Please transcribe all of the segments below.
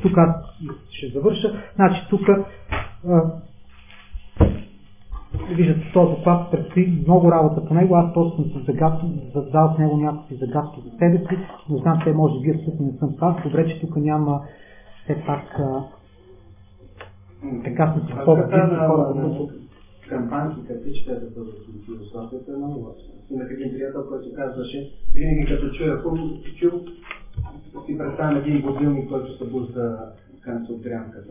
тук аз ще завърша. Значи тук виждате, този доклад предстои много работа по него. Аз просто съм се задал с него някакви загадки за себе си, но знам, те може би абсолютно не съм прав. Добре, че тук няма все пак така сме си хората. Кампанките, че те да бъдат философията е много важно. Имах един приятел, който казваше, винаги като чуя хубаво, си представям един будилник, който събужда канцелотрянката.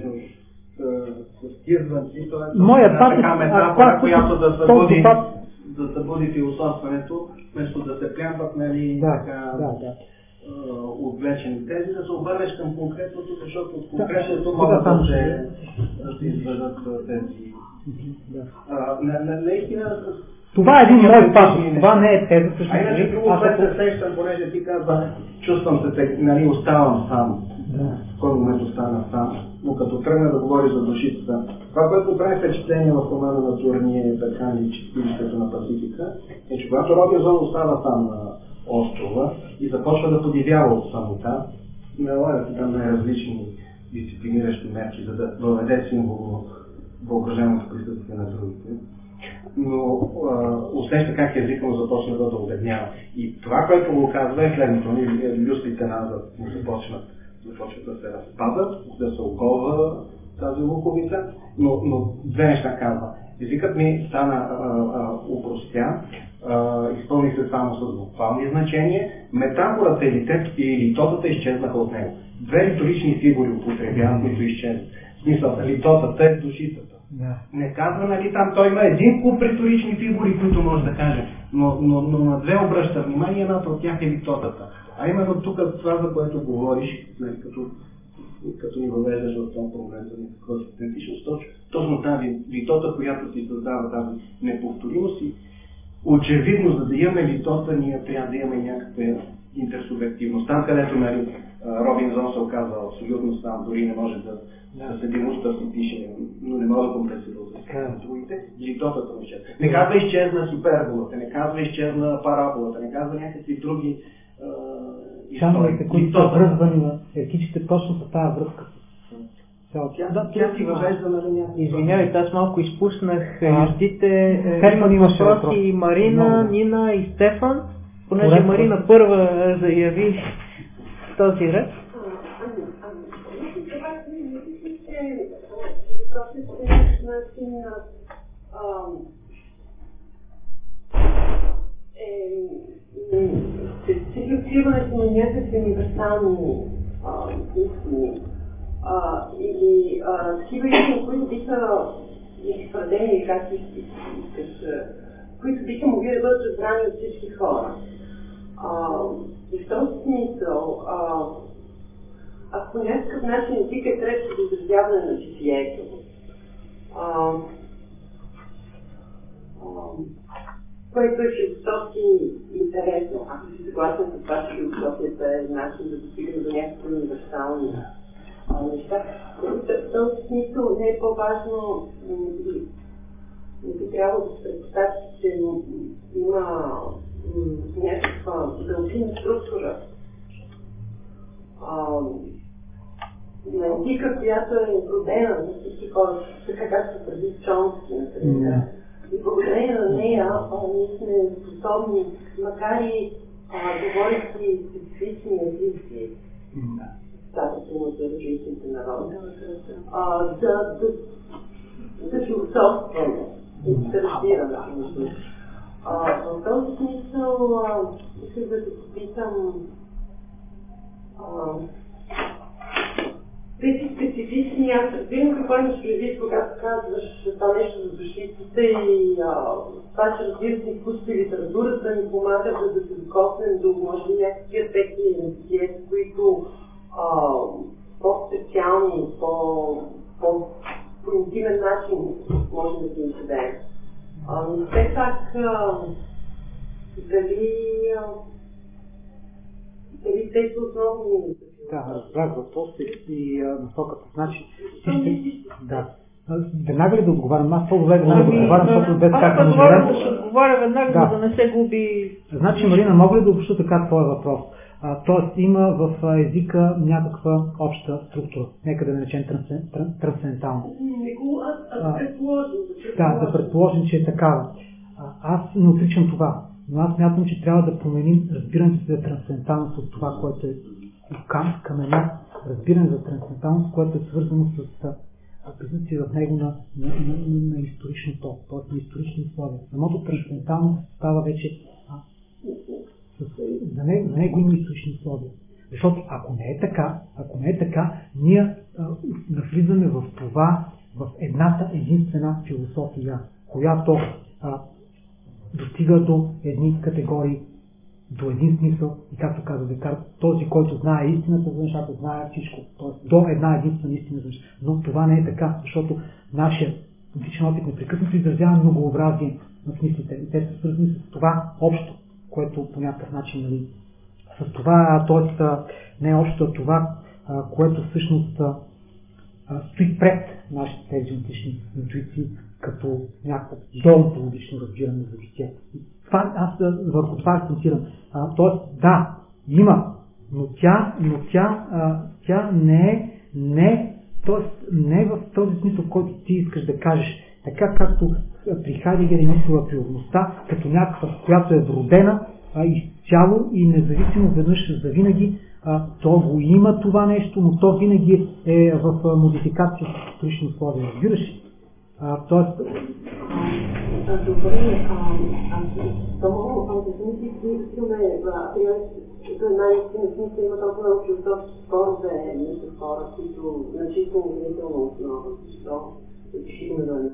С тия звънци, това е така метафора, която да събуди философстването, вместо да се плямват, нали, така отвлечени тези, да се обърнеш към конкретното, защото от конкретното могат да се изведат тези. Наистина. Това е един мой пас. Това не е теза. А иначе друго, което се сещам, понеже ти казва, чувствам се, нали, оставам сам. В кой момент остана сам. Но като тръгна да говори за душицата, това, което прави впечатление в романа на Турния, така и чистилището на Пасифика, е, че когато Робинзон остава сам на острова и започва да подивява от самота, налага се там най-различни дисциплиниращи мерки, за да въведе символно въображаемото присъствие на другите. Но усеща как езика му започна да обеднява. И това, което го казва е следното. Люстрите назад му започват да се разпадат, да се оголва тази луковица, но две неща казва. Езикът ми стана упростя, изпълни се само с буквални значения, метафората и литотата изчезнаха от него. Две риторични фигури употребяват, които изчезват. В смисъл, литотата е душицата. Не казва, нали, там той има един куп риторични фигури, които може да каже, но на две обръща внимание, едната от тях е литотата. А именно тук това, за което говориш, като ни въвеждаш в този проблем за някаква автентичност, точно тази литота, която ти създава тази неповторимост и очевидно, за да имаме литота, ние трябва да имаме някаква интерсубективност. Там, където, нали, Робинзон се оказва абсолютно сам, дори не може да седи уста си пише, но не може да компенсира за другите, литотата му изчезва. Не казва изчезна хиперболата, не казва изчезна параболата, не казва някакви други Шановете, които са връзвани на ертичите точно по тази връзка. Тя си въвежда на някакви. Извинявайте, аз малко изпуснах юздите, въпроси и Марина, Нина и Стефан, понеже Марина първа заяви този ред. Цитирането на някакви универсални истини или такива истини, които биха изпрадени или както които биха могли да бъдат разбрани от всички хора. И в този смисъл, ако по някакъв начин език е средство за изразяване на битието, което е философски интересно. Ако си съгласен с това, че философията е начин да достигне до някакви универсални неща. В този смисъл не е по-важно, не би трябвало да се предпостави, че има някаква дължина структура на езика, която е родена за всички хора, така както преди Чомски, например. И благодарение на нея ние сме способни, макар и говорейки специфични езици, става дума за различните народи, да философстваме и да разбираме. В този смисъл исках да се попитам тези специфични, аз разбирам какво имаш предвид, когато казваш това нещо за душиците и това, че разбира се изкуството и литературата ни помагат да се докоснем до може би някакви аспекти на битието, които по-специални, по интимен начин можем да ги издаем. Но все пак дали те са основни. Да, разбрах въпроса и насоката. Значи, да. Веднага ли да отговарям? Аз по-добре да отговарям, защото без как да отговаря. Ще отговаря веднага, за да не се губи. Значи, Марина, мога ли да обобща така твоя въпрос? Тоест има в езика някаква обща структура, нека да наречем трансцендентална. Да предположим, че е такава. Аз не отричам това, но аз смятам, че трябва да променим разбирането за трансценденталност от това, което е към една разбиране за трансценденталност, което е свързано с присъствие в него на историчното, т.е. на исторични условия. Самото трансценденталност става вече за него има исторични условия. Защото ако не е така, ние навлизаме в това, в едната единствена философия, която достига до едни категории, до един смисъл и както каза Декарт, този, който знае истината за нещата, знае всичко. Тоест до една единствена истина за нещата. Но това не е така, защото нашия личен опит непрекъснато изразява многообразие на смислите. И те са свързани с това общо, което по някакъв начин, с това, т.е. не е общо, а това, което всъщност стои пред нашите тези отлични интуиции, като някакво доонтологично разбиране за битието. Аз върху това акцентирам. Тоест, да, има, но тя не е в този смисъл, който ти искаш да кажеш. Така както при Хайдегер е мислила природността, като някаква, която е вродена изцяло и независимо веднъж завинаги, то го има това нещо, но то винаги е в модификация с исторични условия. Разбираш ли? Тоест... Добре, само смисъл за най-истина има толкова философски спорове между хора, които значително влиятелно основа, защо решихме да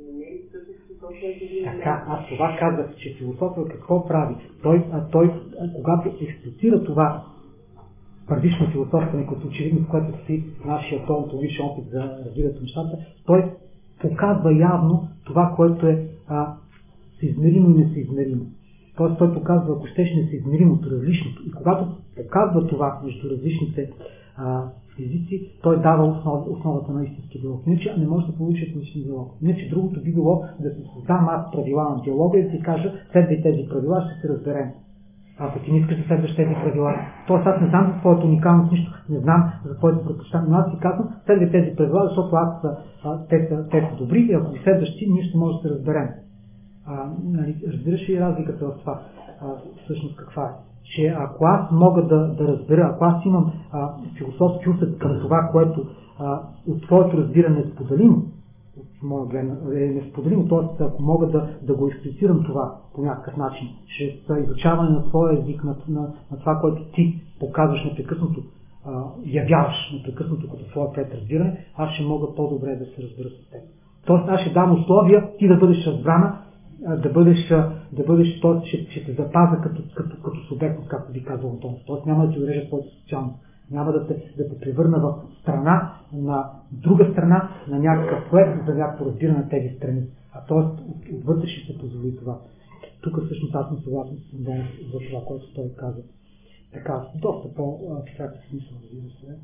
така, аз това казах, че философия какво прави? Той когато експлицира това първично философстване, като очевидно, в което си нашия онтологичен опит за разбирането нещата, той показва явно това, което е съизмеримо и несъизмеримо. Тоест той показва, ако щеш, несъизмеримото, различното. И когато показва това между различните езици, той дава основата на истински диалог. Иначе не може да получи етничен диалог. Иначе другото би било да се създам аз правила на диалога и да си кажа, следвай тези правила, ще се разберем. Ако ти не искаш да следваш тези правила, тоест аз не знам за твоето уникалност нищо, не знам за твоето предпочитание, но аз си казвам, следвай тези правила, защото те са добри и ако ги следваш ти, ние ще можем да се разберем. Разбираш ли разликата в това? Всъщност каква е? Че ако аз мога да разбера, ако аз имам философски усет към това, което от твоето разбиране е споделимо, от моя гледна е несподелимо, т.е. ако мога да го експлицирам това по някакъв начин, чрез изучаване на своя език, на това, което ти показваш непрекъснато, явяваш непрекъснато като своя предразбиране, аз ще мога по-добре да се разбера с теб. Тоест аз ще дам условия ти да бъдеш разбрана, да бъдеш, т.е. ще те запазя като субектност, както би казал Антон. Т.е. няма да ти урежа твоето социално. Няма да те превърна в страна, на друга страна, на някакъв проект, за някакво разбиране на тези страни. Т.е. отвътре ще се позволи това. Тук всъщност аз съм съгласен с Андон за това, което той каза. Така, доста по-всякакъв смисъл, разбира се.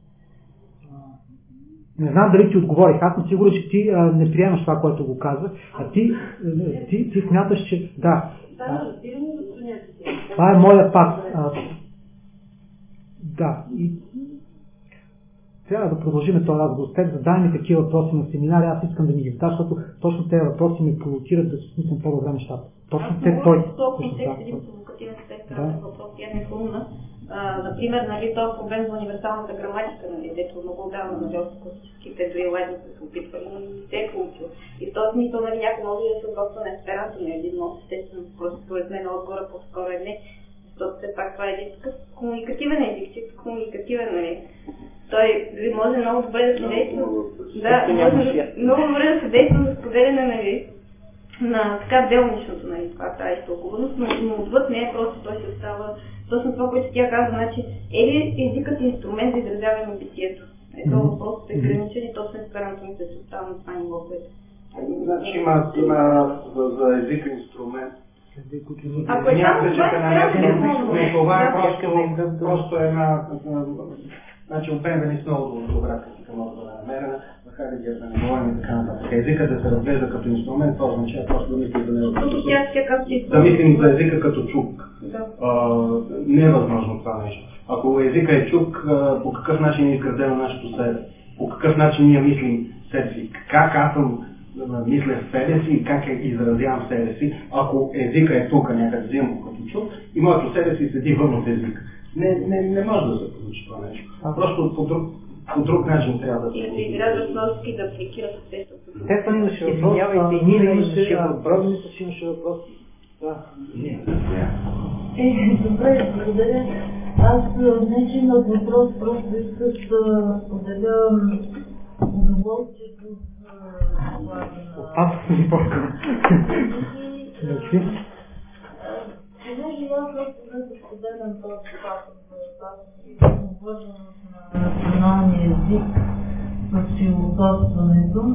Не знам дали ти отговорих. Аз съм сигурен, че ти не приемаш това, което го казах, а ти смяташ, че да. Това е моя пак. Да. И трябва да продължим този разговор с теб. Задай ми такива въпроси на семинари. Аз искам да ми ги задаш, защото точно тези въпроси ме провокират да се смислям по-добре нещата. Точно те той. Един провокативен въпрос, тя не е умна. Например, този проблем за универсалната граматика, дето много отдавна на класическите дуеледници се опитвали, но не се е получил. И в този смисъл, някой може да се отготвя на есперанто, не е един много естествено, просто според мен отгоре по-скоро е не, защото все пак това е един такъв комуникативен език, чисто комуникативен, Той може много добре да се действа, много добре да се действа за споделяне, на така делничното, това тази толкованост, но отвъд не е просто, той се остава точно това, което тя казва, значи е ли езикът инструмент за изразяване на битието? Това въпросът е граничен и точно есперанто ми се остава на това ниво, което. Значи има за езика инструмент. Ако е това е просто една... Значи от Бенвен е много добра критика, може да е намерена, в Хайдегер да не говорим и така нататък. Езикът да се разглежда като инструмент, това означава просто да мислим за него. Да мислим за езика като чук. Не е възможно това нещо. Ако езика е чук, по какъв начин е изградено нашето себе, по какъв начин ние мислим себе си, как аз съм мисля себе си и как изразявам себе си, ако езика е тук някъде взимам като чук и моето себе си седи вън от език. Не може да се получи това нещо. Просто по друг начин трябва да се получи. И трябва да да апликират естеството. Стефан имаше въпрос, Нина имаше въпрос. Да. Добре, благодаря. Аз не че имах въпрос, просто исках да споделя удоволствието за това. Аз съм по-скоро. Понеже аз просто споделям този факт и обвързаност на националния език с философстването.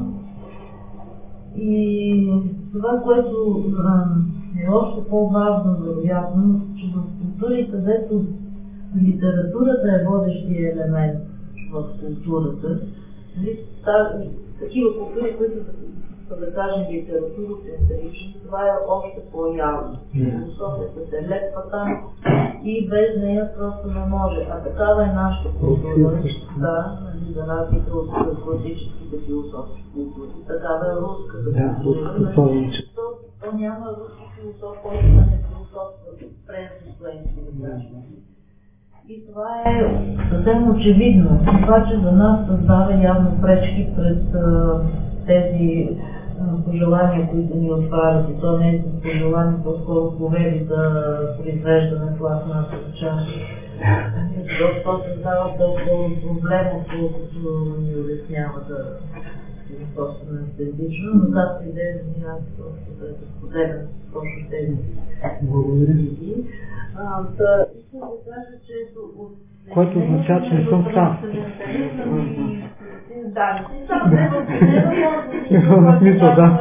И това, което е още по-важно, вероятно, че в култури, където литературата е водещия елемент в културата, такива култури, които да кажем литературоцентрични, това е още по-явно. Философията се лепва там и без нея просто не може. А такава е нашата култура, да, за разлика от класическите философски култури. Такава е руската култура. То няма руски философ, който да не философства през последните граждани. И това е съвсем очевидно. Това, че за нас създава явно пречки пред тези пожелания, които ни отварят. И то не е с пожелания, по-скоро повели да произвеждаме пластмасова част. То създава по-скоро проблема, колкото ни улеснява да философстваме естетично, но както и да е, аз просто да споделям точно тези. Искам да кажа, че което означава, че не съм сам. Да, не съм смисъл, да.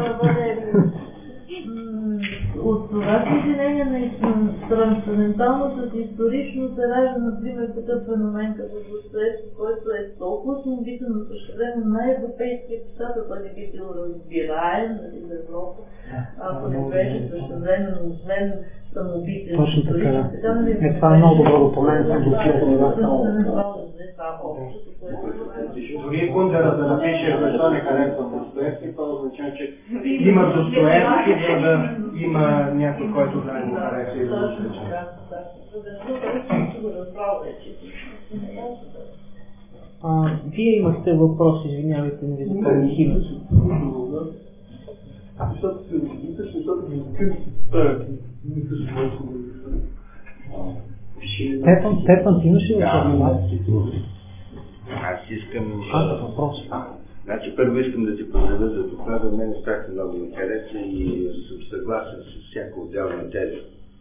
От това съединение на трансценденталната исторично се ражда, например, такъв феномен като Достоевски, който е толкова самобитен, но същевременно на европейския писател, той не би бил разбираем за Европа, ако не беше същевременно, освен самобитен. Точно така. Това е много добро допълнение към дори Кундера да напише защо не харесва Достоевски, това означава, че има Достоевски, за да има някой, който да го хареса и да го слече. Вие имахте въпрос, извинявайте, не ви запомних името. Стефан, ти имаш ли въпрос? Аз искам... въпрос. Значи първо искам да ти поздравя за доклада. Мен страшно много ми хареса и съм съгласен с всяка отделна теза.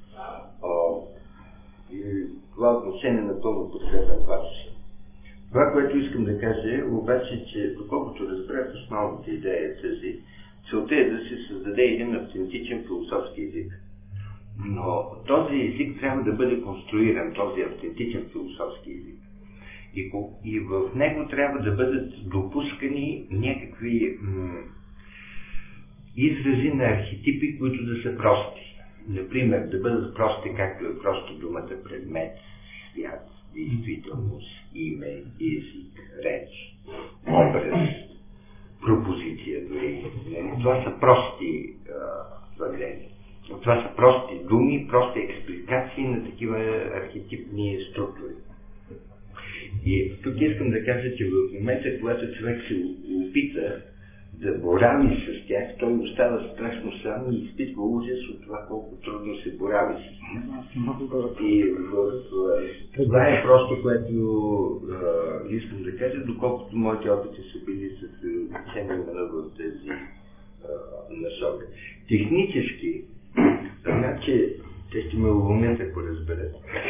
И това отношение напълно подкрепям вас. Това, което искам да кажа е обаче, че доколкото разбрах основната идея е тази, целта е да се създаде един автентичен философски език. Но този език трябва да бъде конструиран, този автентичен философски език. И в него трябва да бъдат допускани някакви изрази на архетипи, които да са прости. Например, да бъдат прости, както е просто думата предмет, свят, действителност, име, език, реч, образ, пропозиция дори. Това са прости твърдения. Това са прости думи, прости експликации на такива архетипни структури. И тук искам да кажа, че в момента, когато човек се опита да борави с тях, той остава страшно сам и изпитва ужас от това колко трудно се борави с тях. И това е просто, което искам да кажа, доколкото моите опити са били с учение в тези насока. Технически, значи, те ще ме уволнят, ако разберат.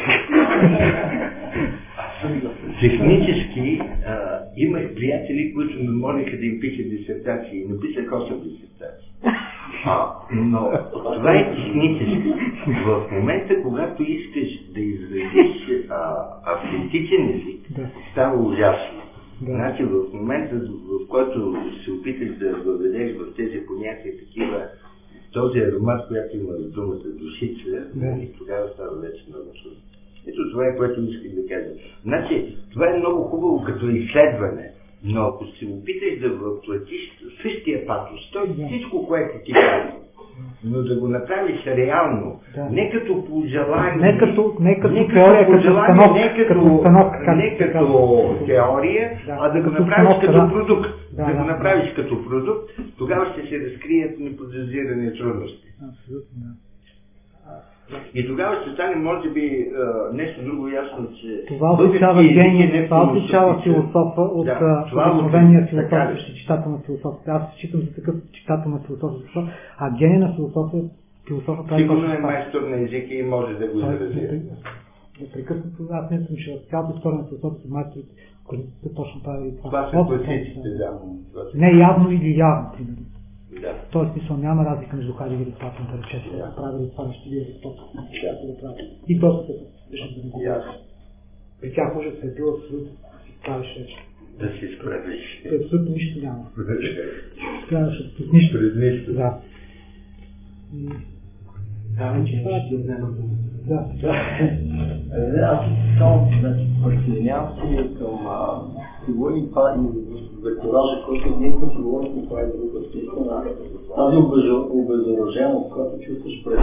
Технически имах приятели, които ме молиха да им пиша дисертации. Написах 8 дисертации. Но това е технически. В момента, когато искаш да изразиш автентичен език, става ужасно. Значи в момента, в който се опиташ да въведеш в тези понятия такива, този аромат, която има в думата душица, и тогава става вече много трудно. Ето това е, което исках да кажа. Значи, това е много хубаво като изследване, но ако се опиташ да въплатиш същия патос, т.е. всичко, което ти казва, но да го направиш реално, не като пожелание, не като теория, като установка, не като теория, а да го направиш като продукт. Да го направиш като продукт, тогава ще се разкрият неподозирани трудности. Абсолютно, да. И тогава ще стане, може би, нещо друго ясно, че... Това означава гений, това означава философа от обикновения философ, читател на философията. Аз считам за такъв читател на философията, а гений на философията прави... Сигурно е майстор на езика и може да го изрази. Непрекъснато, аз не съм, че в цялата история на философията майсторите, които точно прави това. Това са класиците, да. Не явно или явно, примерно. Да. В този смисъл няма разлика между Хайдегер и Платон, да речете, да правили това нещо или Аристотел. И доста се да го ясно. При тях може да се бил абсолютно да си правиш нещо. Да си справиш. Абсолютно нищо няма. Казваш пред нищо. Пред нищо. Да. Аз само присъединявам се към Силой и това и за коража, който ние сме говорихме, това е друга степена. Тази обезоръженост, която чувстваш пред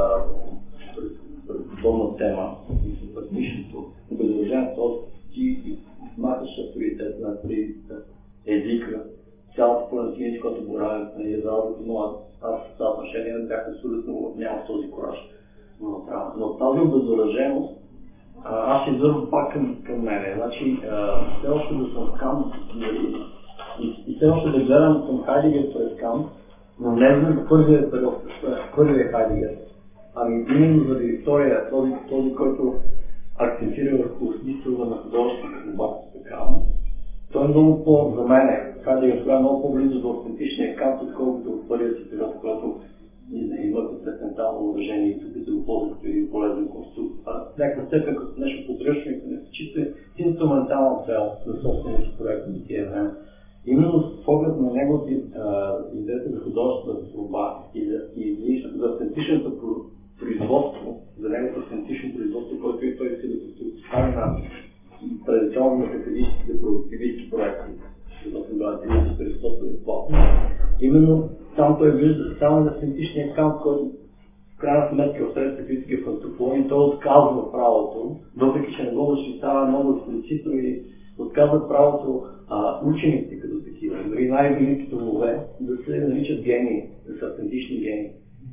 подобна тема, пред нищо, обезоръженост, ти махаш авторитет на езика, цялата полемика, която боравим, но аз в това отношение бях абсолютно нямам този кораж. Но тази обезоръженост, аз ще вървам пак към мене. Значи, все още да съм в Кант и все още да гледам към Хайдегер през Кант, но не за първия Хайдегер. Ами именно заради втория, този, който акцентира върху смисъла на художествената борба такава. Той е много за мен, Хайдегер тогава е много по-близо до автентичния Кант, отколкото от първия си период, който имате трансцендентално уважение и тук да го ползват и полезен конструкт. В някаква степен като нещо подръчно и като чисто инструментална цел за собствения проект на тия време. Именно с поглед на неговата идеята за художествената борба и за автентичното производство, за неговото автентично производство, което и той иска да постави на традиционните академическите продуктивистки проекти, защото тогава се Аристотел и Платон. Именно там той вижда само на автентичния Кант, който в крайна сметка в средната критика в антропология, той отказва правото, въпреки че не го защитава много експлицитно и отказва правото учените като такива, дори най-великите умове, да се наричат гении, да са автентични гении.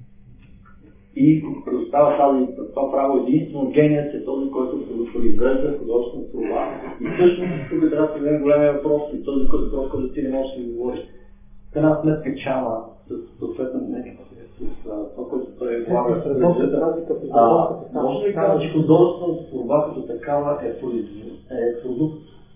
И предоставя това право единствено геният е този, който произвежда художествена това. И всъщност тук трябва да се даде големия въпрос и този, който ти не можеш да говориш. В една сметка Чана с съответно с това, което той влага в може да кажа, че художествената творба като такава е продукт.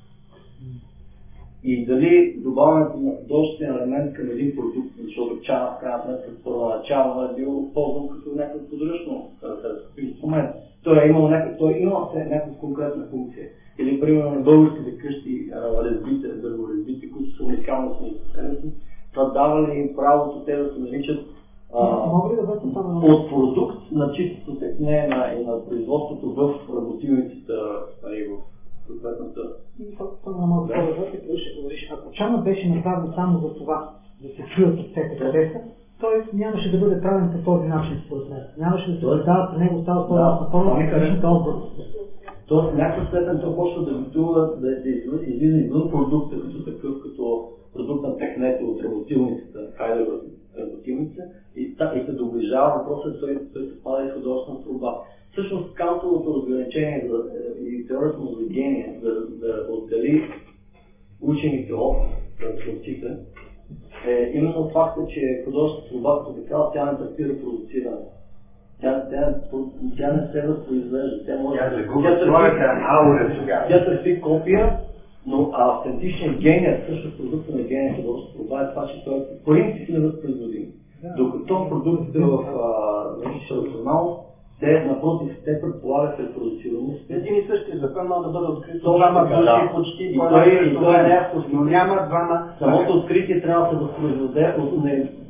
И дали добавянето на художествен елемент към един продукт, защото Чана в крайна сметка първоначално е бил ползван като някакъв подръчно инструмент. Той има някаква конкретна функция. Или примерно на българските къщи дърворезбите, които са уникално самостоятелни, това дава ли им правото те да се наричат от продукт на чистото текне и на производството в работилницата и в съответната. Ако Чана беше направен само за това, да се чуят от всеки къде са, той нямаше да бъде правен по този начин според мен. Нямаше да се предава при него става това на първата област. Тоест в някаква степен той почва да битува, да излиза извън продукта като такъв, като продукт на текнето от работилницата, Хайдегер работилница, и се доближава въпросът, той се пада и художествена творба. Всъщност Кантовото разграничение и теорията му за гения, да отдели учените от творците, е именно факта, че художествената творба като такава тя не търпи репродуциране. Тя не се възпроизвежда. Тя търпи копия, но автентичният гений, също продукта на гения художествената творба е това, че той е по принцип невъзпроизводим. Докато продуктите в националност, напротив, те предполагат репродуцираност. Един и същи закон може да бъде открит. Двама души почти. И той е някакво. Но няма двама. Самото откритие трябва да се възпроизведе от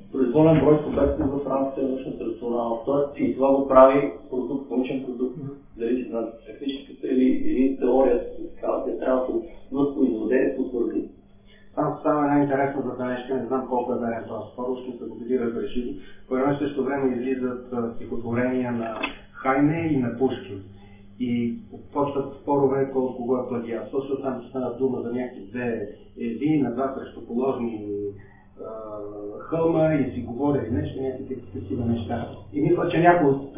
произволен брой субекти в рамките на научната рационалност. И това го прави продукт, научен продукт. дали на техническата или теорията, тя трябва да се възпроизведе, потвърди. Там става една интересна забележка, не знам колко е верен този спор, ще се го били разрешили. По едно и също време излизат стихотворения на Хайне и на Пушкин. И почват спорове от кого е плагиат. Също там става дума за някакви две ези на два срещуположни хълма и си говорили нещо, някакви такива неща. И мисля, че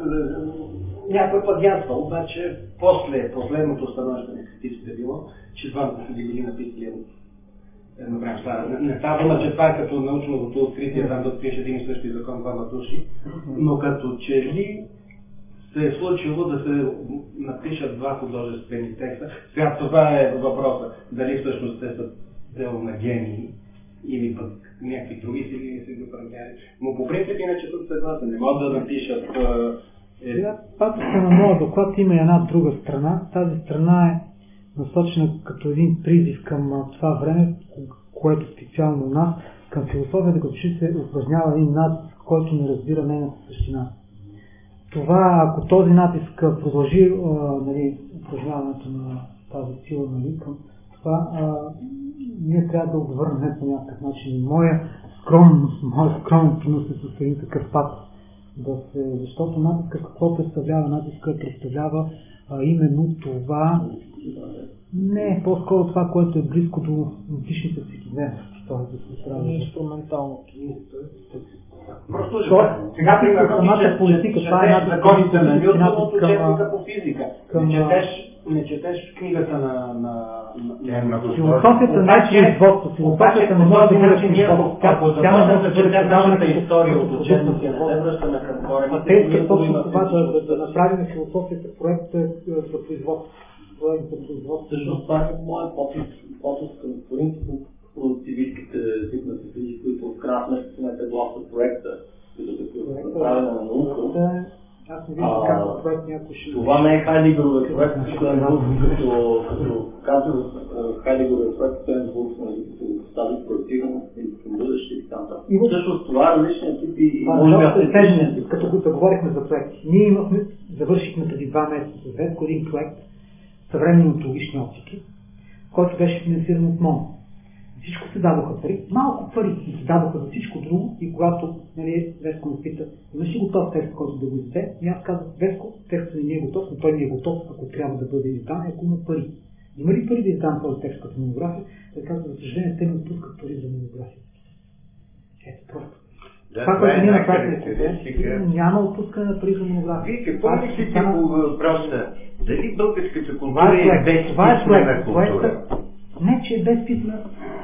някой плагиатства, обаче после последното становище на критиците било, че двамата са били написали едно време. Не става дума, че това е като научното откритие, там да пише един и същи закон двама души, но като че ли се е случило да се напишат два художествени текста. Сега това е въпроса, дали всъщност те са дело на гении или пък някакви други сили се го правяли. Но по принцип иначе съм съгласен, не могат да напишат... Патоса на моя доклад има една друга страна. Тази страна е насочена като един призив към това време, което специално у нас, към философията, като че се упражнява един натиск, който не разбира нейната същина. Това, ако този натиск продължи упражняването на тази сила, към това, ние трябва да отвърнем по някакъв начин. Моя скромен принос е с един такъв патос. Защото натиска какво представлява? Натиска представлява именно това, не, по-скоро това, което е близко до личните всекидневности. Това е инструментално. Просто сега при самата политика, това е една законите на Нютон, учебника по физика. Не четеш книгата на философията не е производство. Философията не може да бъде производство. Тя не може да бъде предавана история от учебници, не се връщаме към корена. Те искат точно това да направим философията проект за производство. Всъщност това е моят подпис към принципно продуктивистките тип на физики, които в крайна сметка са гласа проекта, които да направена на наука. Аз не виждам как проект някой ще... Това не е Хайдегеровия проект, като казва Хайдегеровия проект, той е като тази проектираност и към бъдеще и така. Всъщност това е различният тип и може би автентичният тип. Като говорихме за проекти. Ние завършихме преди 2 месеца с Ветко един проект съвременни онтологични оптики, който беше финансиран от МОН. Всичко се дадоха пари, малко пари се дадоха за всичко друго и когато Веско ме пита, имаш ли готов текст, който да го издаде? И аз казах, Веско, текстът не е готов, но той не е готов, ако трябва да бъде издан, ако има пари. Има ли пари да издам този текст като монография? Той казва, за съжаление, те не отпускат пари за монография. Ето просто. Това, което ние направим, няма отпускане на пари за монография. Вие какво мислите по въпроса? Дали българската култура е безписмена култура? Не, че е безписмена.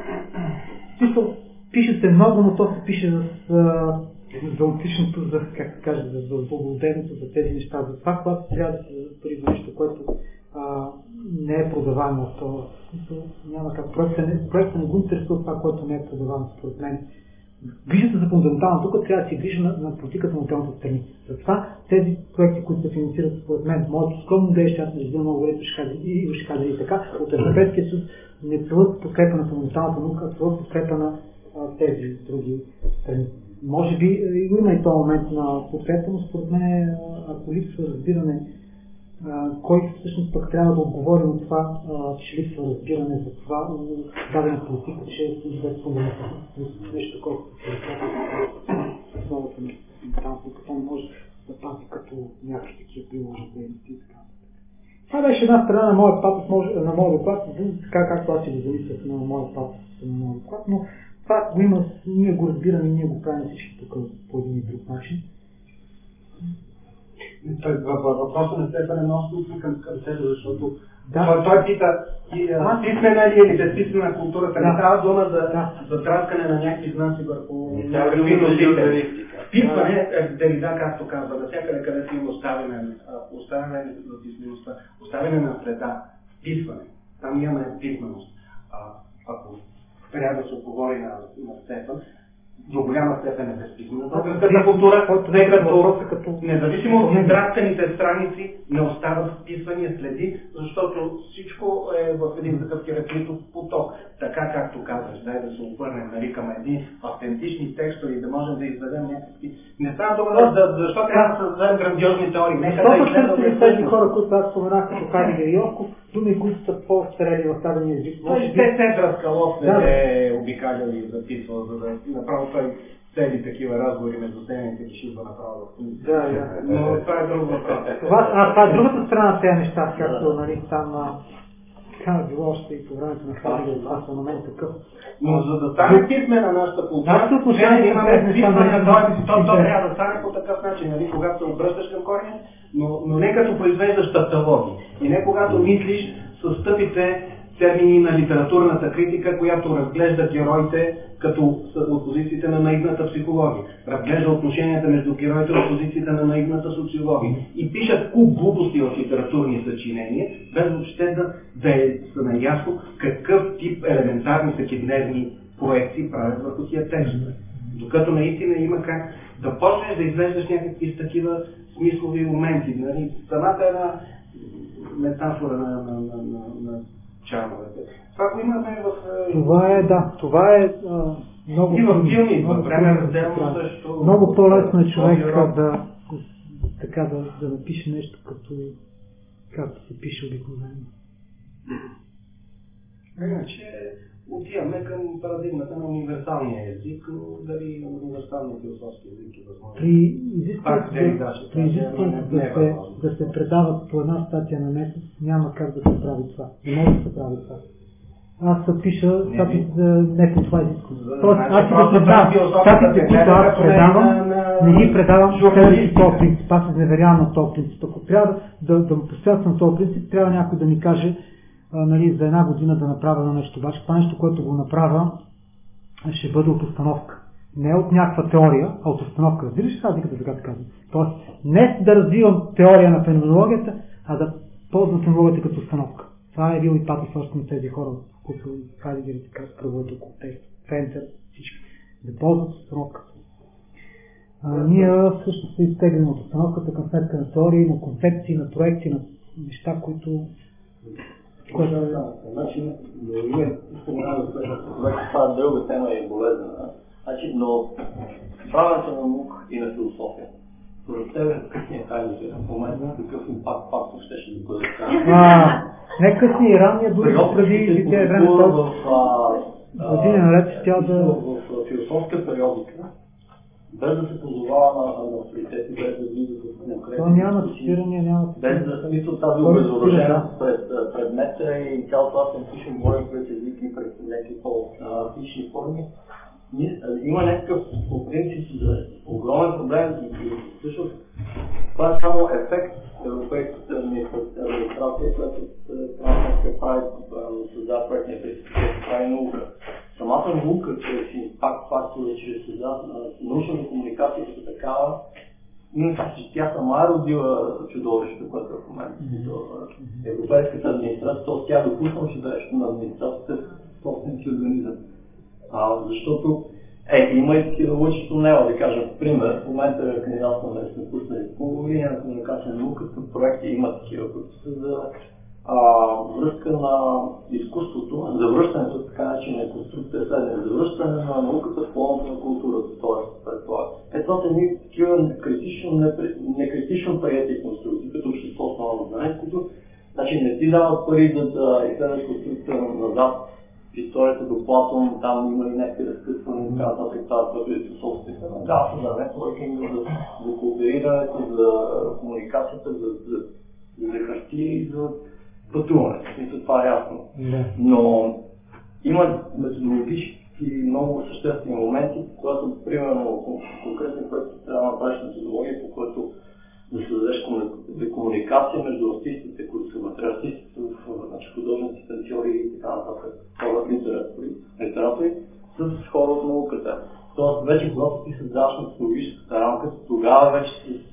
Пише се много, но то се пише за отличното, за благоденното, за тези неща. За това, когато трябва да се пари за нещо, което не е продавано. Няма как. Проектът не го интересува това, което не е продавано, според мен. Грижата за фундаментално тук трябва да се грижа на политиката на отделните страни. Затова тези проекти, които се финансират, според мен, моето скромно гледаще, аз не разбирам много добре, ще кажа и така, от Европейския съюз не целят подкрепа на фундаменталната наука, а целят подкрепа на тези други страни. Може би има и този момент на подкрепа, но според мен, ако липсва разбиране, кой всъщност пък трябва да отговори на това, че липсва разбиране за това, дадена политика, че е без фундаментално нещо, което се основата на фундаменталната наука, не може да пази като някакви такива приложни дейности и така. Това беше една страна на моя патос, на моя доклад, така както аз си го замислях на моя патос на моя доклад, но това го има, ние го разбираме и ние го правим всички тук по един и друг начин. Въпросът на Стефан е много смислен към себе, защото той пита писмена ли или безписмена културата. Не става дума за траскане на някакви знаци върху някакви носители. Писване е Дерида, както казва, навсякъде където има оставяне за писмеността, оставяне на следа, писване. Там имаме писменост. Ако трябва да се отговори на Стефан, до голяма степен е безписмена. Българската култура, независимо от издрастените страници, не остават вписвания следи, защото всичко е в един такъв кирапитов поток. Така както казваш, дай да се обърнем към едни автентични текстове и да можем да изведем някакви... Не става дума защо трябва да създадем грандиозни теории. Защото тези хора, които аз споменах, като Хайдегер и Йовков, думи, които са по-старели в тази език. Те Центъра Скалов не е обикалял и записвал, за да направо той цели такива разговори между темите и шизба направо. Но това е друг въпрос. Това е другата страна на тези неща, както там било още и по времето на Хайдегер, това са момент такъв. Но за да стане писмена нашата култура, трябва да имаме писмена, то трябва да стане по такъв начин, когато се обръщаш към кореня, но не като произвеждаш тавтологии. И не когато мислиш с тъпите термини на литературната критика, която разглежда героите като от позициите на наивната психология. Разглежда отношенията между героите от позициите на наивната социология. И пишат куп глупости в литературни съчинения, без въобще да са наясно какъв тип елементарни всекидневни проекции правят върху тия текстове. Докато наистина има как да почнеш да извеждаш някакви такива смислови моменти. Нали? Самата една метафора на чановете. Това го имаме в... Това е много... И в филми, в време разделно също... Много по-лесно е човек да напише нещо както се пише обикновено. Иначе отиваме към парадигмата на универсалния език, но дали универсалния философски език е възможно. При изискването да се предават по една статия на месец, няма как да се прави това. Не може да се прави това. Аз пиша статии не по това изискване. Тоест, аз статиите, които аз предавам, не ги предавам следващи този принцип. Аз се изневерявам на този принцип. Ако трябва да постоятелствам на този принцип, трябва някой да ми каже за една година да направя нещо. Обаче това нещо, което го направя, ще бъде от установка. Не от някаква теория, а от установка. Разбираш ли разликата, така да казвам? Тоест, не да развивам теория на феноменологията, а да ползвам феноменологията като установка. Това е бил и патос още на тези хора, които Хайдегер така кръгуват около тези Фентер, всички. Да ползват установката. Ние всъщност се изтеглим от установката към сметка на теории, на концепции, на проекти, на неща, които... Значи, това е дълга тема и болезнена. Значи, но правенето на наука и на философия. Според тебе, късният Хайдегер, в момента какъв импакт фактор ще да бъде така? Не късни, ранния дори преди тези време години наред тя да... В философска периодика, без да се позовава на авторитети, без да влиза в конкретни... То няма цитирания, няма... Без да смисъл тази обезоръжена пред предмета и цялото това сентично говорим пред език и пред някакви по-физични форми. Има някакъв по принцип огромен проблем и всъщност това е само ефект европейската администрация, която прави създава проектния принцип, която прави наука. Самата наука, чрез импакт фактори, чрез научната комуникация като такава, тя сама е родила чудовището, което е в момента. Европейската администрация, т.е. тя допусна чудовището на администрацията в собствения си организъм. Защото има и такива лъчи тунела, да кажем, пример, в момента кандидатстваме да сме пуснали по линия на комуникация на науката, проекти има такива, които са за връзка на изкуството, за връщането, така начинна конструкция, за връщане на науката в полза на културата, т.е. пред това. Това са едни такива некритично приети конструкции, като общество основно знание, които не ти дават пари да изследваш конструкция назад в историята до Платон, там има и някакви разкъсване, така нататък, това е философските нагаса, за нетворкинг, за кооперирането, за комуникацията, за хартия и за пътуване. Мисля, това е ясно. Но има методологически много съществени моменти, когато, примерно, конкретни проекти трябва да направиш методология, по което да създадеш комуникация между артистите, които са вътре, артистите в художници, танцори и така нататък, хора литератори, с хора от науката. Тоест, вече когато ти създаваш методологическата рамка, тогава вече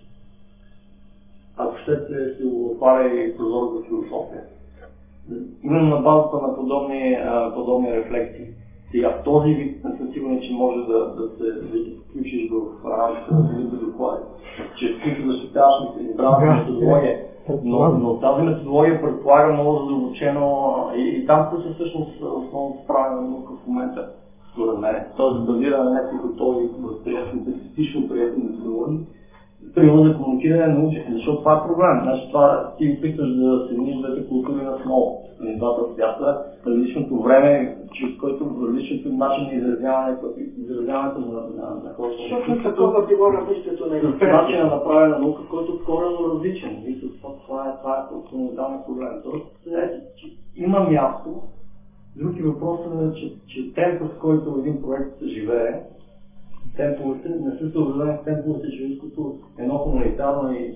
ако ще се отваря и прозор за философия. Именно на базата на подобни рефлекции. Сега в този вид не съм сигурен че може да се включиш в рамката на самите доклади, че ти защитаваш избраната методология. Но тази методология предполага много задълбочено и там които всъщност основното правилна наука в момента, според мен. Тоест базира на някакви готови възприятни, статистично приятни методологии, примерно за комуникиране на научите, защото това е проблем. Значи това ти опитваш да съединиш двете култури на смоло, на двата свята, различното време, чрез който различното начин на изразяването на хората. Точно такова било развитието на експертите. Начин на направена наука, който е коренно различен. И това е фундаментален проблем. Тоест, има място. Други въпросът е, че темпът, с който един проект се живее, темповете не са съобразени с темповете, човешкото едно хуманитарно и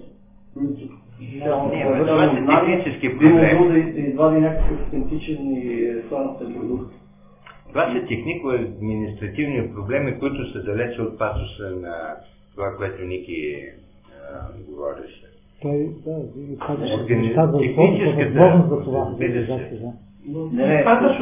това са технически проблеми. Да извади някакъв автентичен и стойностен продукт. Това са технико-административни проблеми, които са далече от пасоса на това, което Ники говореше. Той, техническата за това. Не,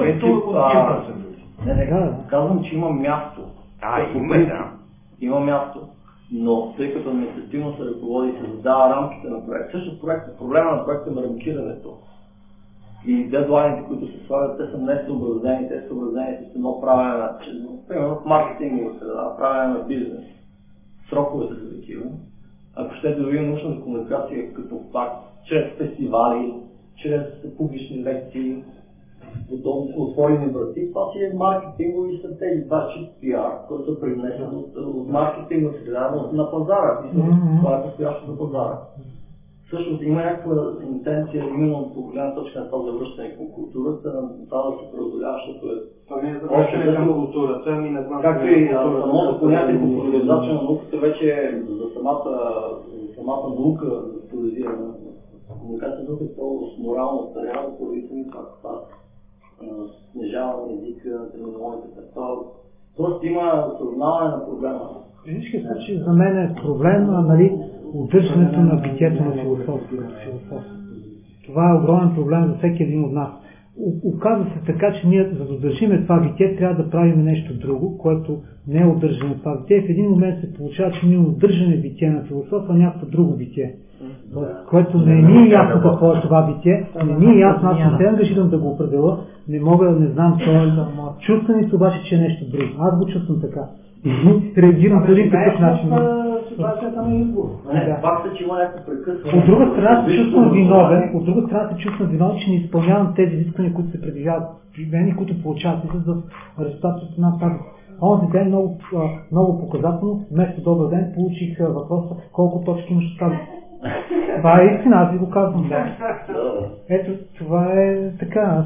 казвам, че има място. Има място, но тъй като административно се ръководи и се задава рамките на проект. Също проблема на проекта е рамкирането. И дедлайните, които се слагат, те са несъобразени, те са съобразени с едно правене, примерно в маркетинговата среда, правене на бизнес. Сроковете са такива. Ако ще дори научна комуникация като факт, чрез фестивали, чрез публични лекции, отворени врати, това си е маркетингови стратегии, това е чист пиар, който е привнесен от маркетингова среда на пазара. Това е постоящо за пазара. Всъщност има някаква интенция, именно по голяма точка на това завръщане към културата, на това да се преодолява, защото е... Това не е завръщане към културата, ами не знам... Както и самото понятие популяризация на науката вече е за самата наука, за популяризирана. Комуникация наука е с морално остарява, поради сами това. Снижаване езика, терминологията. Тоест има осъзнаване на проблема. В всички случаи за мен е проблем удържането на битието на философията. Това е огромен проблем за всеки един от нас. Оказва се така, че ние, за да удържиме това битие, трябва да правим нещо друго, което не е удържане това битие. В един момент се получава, че ние удържаме битие на философа, а някакво друго битие. Което не ни е ясно какво е това битие, не ни е ясно, аз не се ангажирам да го определя, не мога да не знам това. Чувствам и обаче, че е нещо друго. Аз го чувствам така. Реагирам по един такъв начин. Ситуацията на избор. Факт е, че има някакво прекъсване. От друга страна се чувствам виновен, че не изпълнявам тези изисквания, които се предвиждават при мен и които получават за резултатите от една тази. Онзи ден много показателно, вместо добър ден, получих въпроса колко точки имаш от тази. Това е истина, аз ви го казвам. Ето, това е така.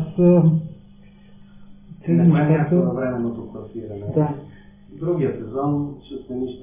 Не е някакво на временното класиране. Да. Другия сезон ще сме нищо.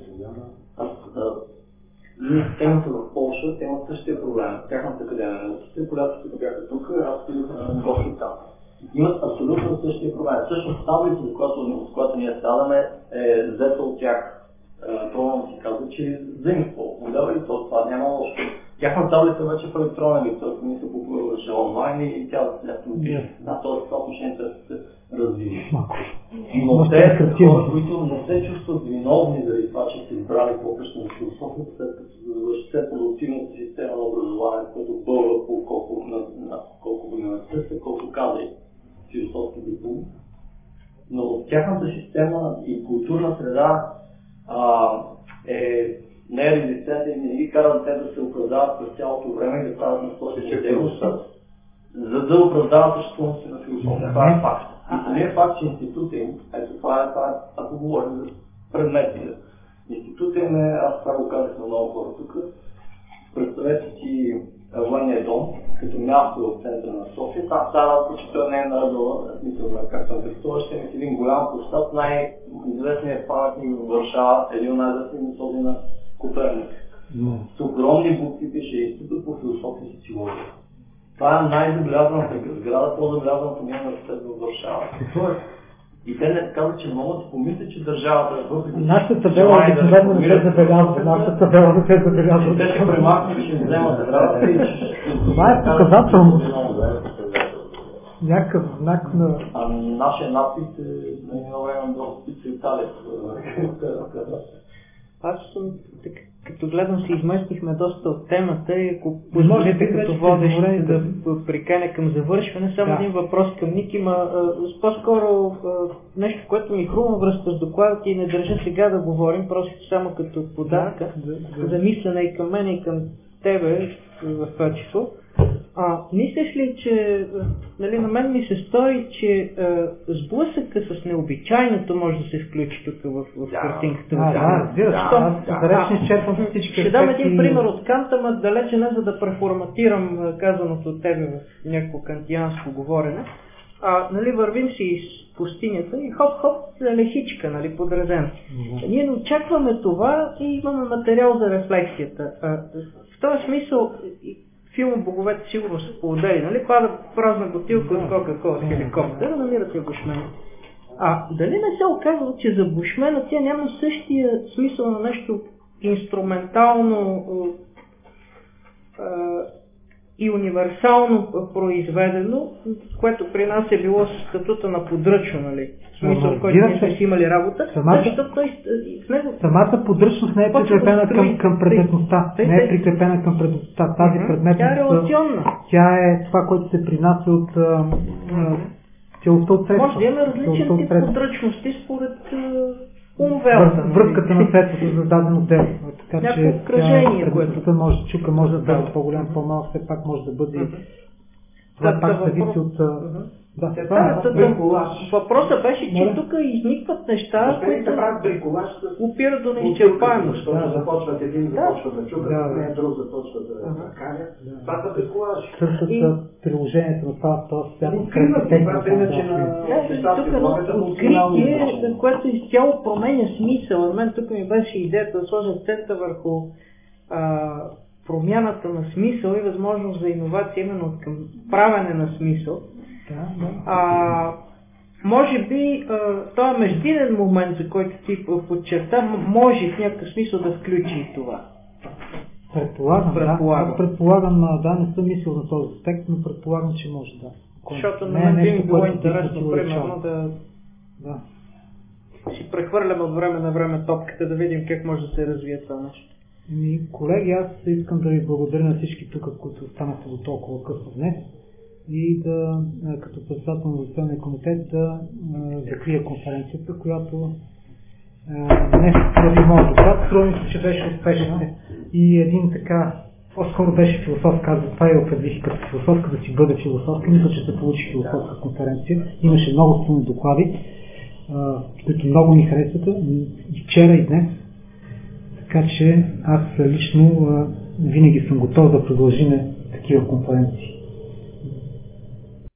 Темата в Полша, те имат същия проблем. Тяхната академия на науките, която като бяха тук, аз съм гости там. Имат абсолютно същия проблем. Всъщност таблицата, с която ние сядаме, е взета от тях. Пробвам да си казва, че взаимство. Модела и това няма лошо. Тяхна таблица вече в електронен вид, т.е. ние се попълваше онлайн и тя се автоматично. Т.е. това отношение се развива. Но те хора, които не се чувстват виновни заради това, че са избрали по-късно на философията, след като се завърши продуктивната система на образование, което бълва по колко университета, колко кадри философски дипломи. Но тяхната система и културна среда не е резистентна и не ги карат те да се оправдават през цялото време и да правят на своите дейност, за да оправдават съществуването си на философия. Това е факт. И самия факт, че института им, ето това е, ако говорим за предмети. Института им е, аз това го казах на много хора тук, представете си военния дом, като място в центъра на София. Там става, че той не е наредила, смисъл на както съм представил, ще имате един голям площад, най-известният паметник в Варшава, един от най-известни методи на Коперник. С огромни букви пише Институт по философия и социология. Това е най-забелязаната сграда, по-забелязаната ми университет в Варшава. И те не казват, че могат да помислят, че държавата въпреки нашата табела обикновено не се забелязва. Нашата табела не се забелязва. Те ще премахнат и ще вземат сградата и ще... Това е показателно. някакъв знак на... Нашия надпис е на едно време доста Италия. Аз съм, като гледам, се изместихме доста от темата и ако позволите като водещ да приканя към завършване, само един въпрос към Ник има. По-скоро нещо, което ми хрумва връзка с докладите и не държа сега да говорим, просто само като податка, за мислене и към мен и към тебе в това число. Мислиш ли, че на мен ми се стори, че сблъсъка с необичайното може да се включи тук в картинката? Ще дам един пример от Кант, ама далече не за да преформатирам казаното от тебе в някакво кантианско говорене. Вървим си из пустинята и хоп-хоп лехичка, подразена. Ние не очакваме това и имаме материал за рефлексията. В този смисъл филма Боговете сигурно са поудели, пада празна бутилка от Кока-Кола с хеликоптера, намирате бушмена. Дали не се оказва, че за бушмена тя няма същия смисъл на нещо инструментално и универсално произведено, което при нас е било с статута на подръчно, в смисъл, в който ние сме си имали работа, защото той в него... Самата подръчност не е прикрепена към предметността. Не е прикрепена към предметността. Тази предметност... Тя е релационна. Тя е това, което се принася от целостта от средства. Може да има различен тип подръчности според връзката на средството за дадено дело. Така че което може да бъде по-голям, по-малък, все пак може да бъде... Това пак зависи от... Въпросът беше, че тук изникват неща, които опират до неизчерпаемост. Защото започват един, започва да чукат, не друг започва да канят. Това са бриколажи. Същото приложението на това свят. Откритие, което изцяло променя смисъл. На мен тук ми беше идеята да сложа акцента върху промяната на смисъл и възможност за иновация именно към правене на смисъл. Може би този междинен момент, за който ти подчерта, може в някакъв смисъл да включи и това. Предполагам, не съм мислил на този аспект, но предполагам, че може да. Защото на мен би ми било интересно, примерно, да си прехвърляме от време на време топката, да видим как може да се развие това нещо. Колеги, аз искам да ви благодаря на всички тук, които останахте до толкова късно днес и да, като председател на Организационния комитет, да закрия конференцията, която днес прави моят доклад. Струва ми се, че беше успешна и един така, по-скоро беше философска, аз затова я определих като философска, да си бъде философска, мисля, че се получи философска конференция. Имаше много силни доклади, които много ни харесваха и вчера и днес. Така че аз лично винаги съм готов да продължим такива конференции.